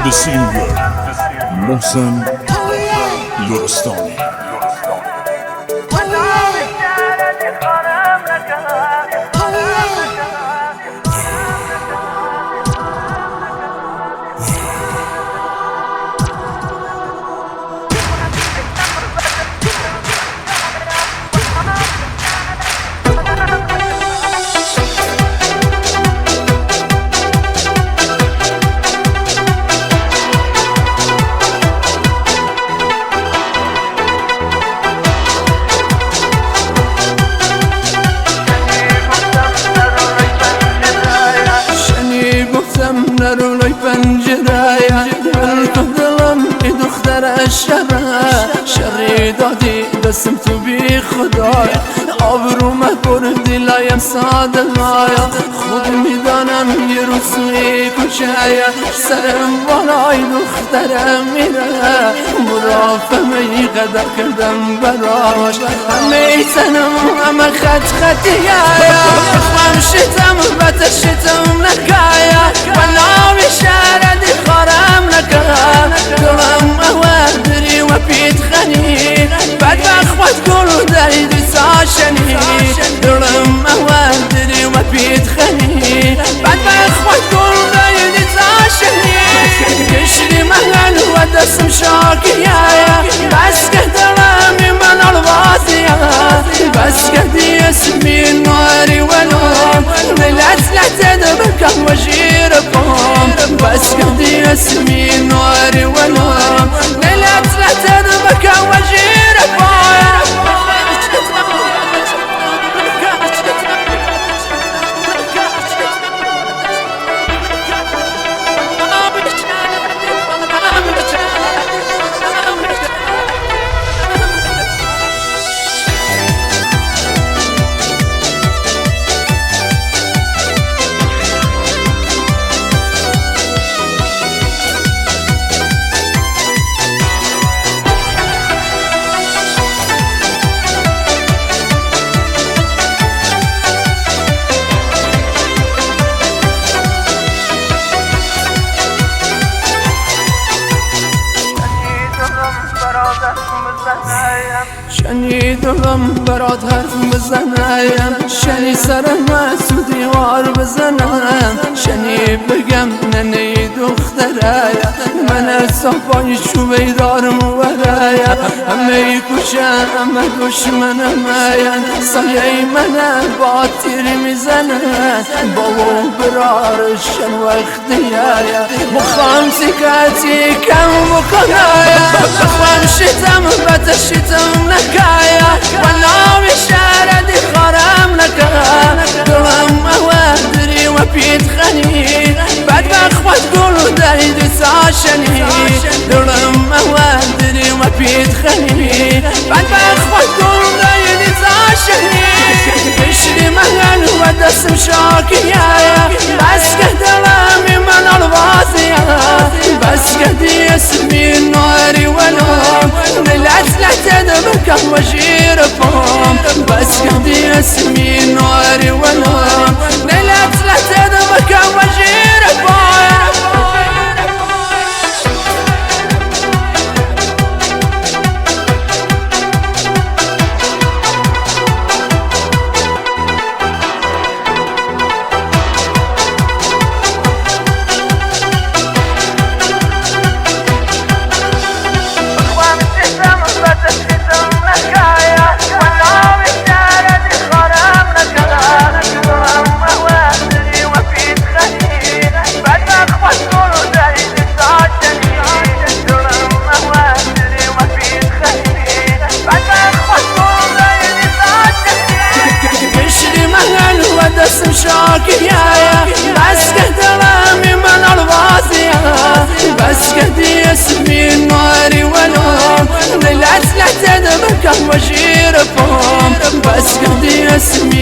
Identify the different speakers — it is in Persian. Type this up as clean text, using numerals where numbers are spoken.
Speaker 1: بسینگر محسن لرستانی.
Speaker 2: نرولای پنجره دلم ای دختر شری دادی دستم تو بی خدای آبروم بردی لایم ساده لایا خود میدانم یه روزی کچه سرم بالای دخترم میره مرافمه ای قدر کردم براش همه تنم همه خطیه خمشتم بتشتم نکایا وناوی شردی خارم نکا دلم اوادری و پیت خنی بعد بخوات کلو دایدی ساشنی دلم اوادری و پیت خنی بعد بخوات کلو دایدی ساشنی کشری من و دستم شاکیه بس که دلمی من الوازیه بس که دی اسمی نواری ولوم لت بكم وجير بهم بس كدي اسمي نوري ولوم لت بكم وجير بهم شنی دلم برات حرف بزنم شنی سرم از تو دیوار بزنم شنی بگم ننه دختره من از صفای چوبه دارم ورایا همه کشه همه دشمنم سایه من با تیری میزنن بابا برارشن وقتیه مخوام سکتی کم بکنایا بخوام شتم بتشتم نکایا وناوی شردی خارم نکا دلم اوادری و پیت خنی بعد بخوات گلو دایدی ساشنی دلم اوادری و پیت خنی بعد بخوات گلو دایدی ساشنی کشری من و دستم شاکیه بس که دلمی من الوازیه بس که دی اسمی نوری ولوم لت بكم وجير بهم بس كدي اسمي نوري ولوم لت بكم وجير بهم دستم شاکیه بس که دلمی من الوازیه بس که دی اسمی نوری ولوم لت بكم وجير بهم بس که دی اسمی